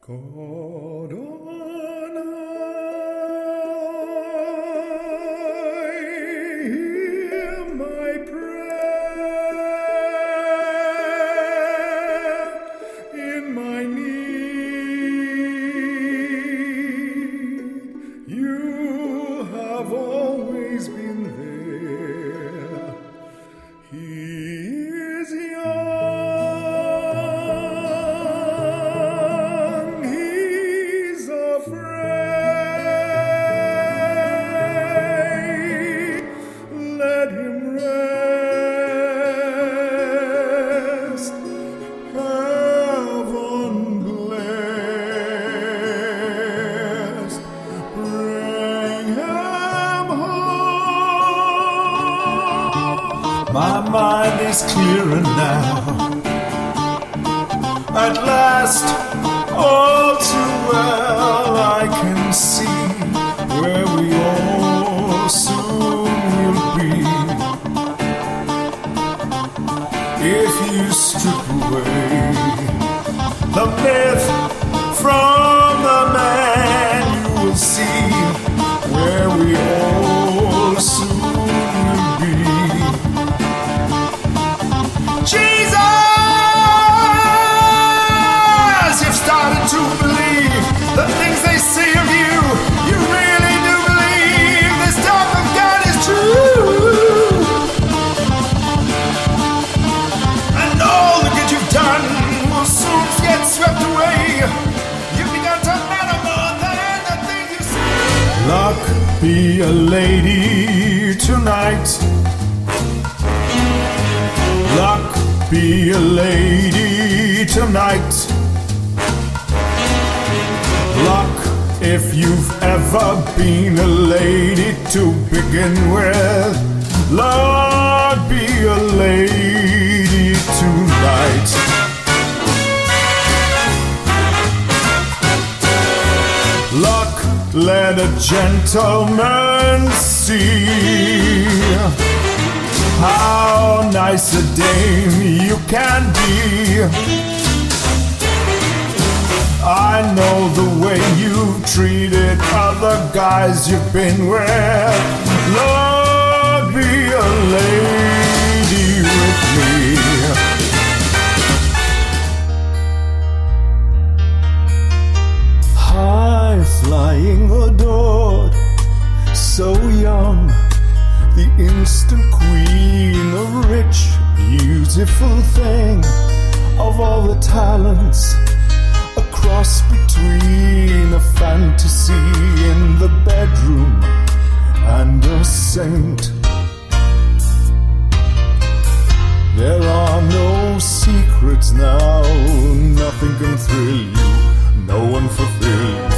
God on high, hear my prayer in my need. You have always been there. He is young, he's afraid. Let him rest, heaven blessed. Bring him home. My mind is clearer now. At last, all too well I can see where we all soon will be. If you strip away the myth from the man, you will see where we all soon will be. Jesus, you've started to believe the things they say of you. You really do believe this talk of God is true. And all the good you've done will soon get swept away. You've begun to matter more than the things you say. Luck be a lady tonight. Luck be a lady tonight. Luck if you've ever been a lady to begin with. Luck be a lady tonight. Luck let a gentleman see how nice a dame you can be. I know the way you've treated other guys you've been with. Lord, be a lady with me. High flying adored, so young, the instant queen, a rich, beautiful thing, of all the talents, a cross between a fantasy in the bedroom and a saint. There are no secrets now, nothing can thrill you, no one fulfill you.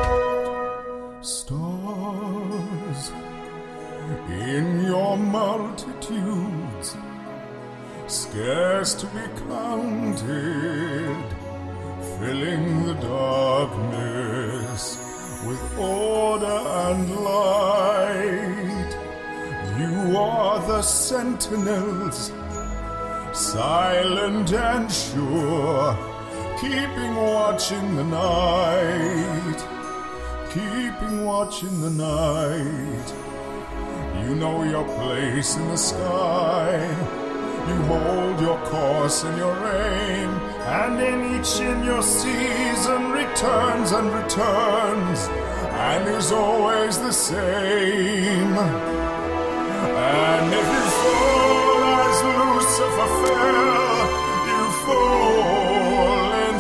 Stars in your multitudes, scarce to be counted, filling the darkness with order and light. You are the sentinels, silent and sure, keeping watch in the night, keeping watch in the night. You know your place in the sky. You hold your course and your aim, and in each in your season returns and returns, and is always the same. And if you fall as Lucifer fell, you fall in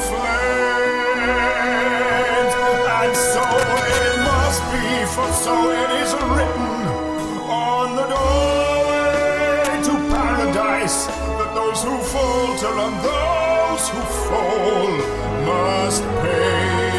flames. And so it must be, for so it is written on the doorway to paradise, that those who falter and those who fall must pay.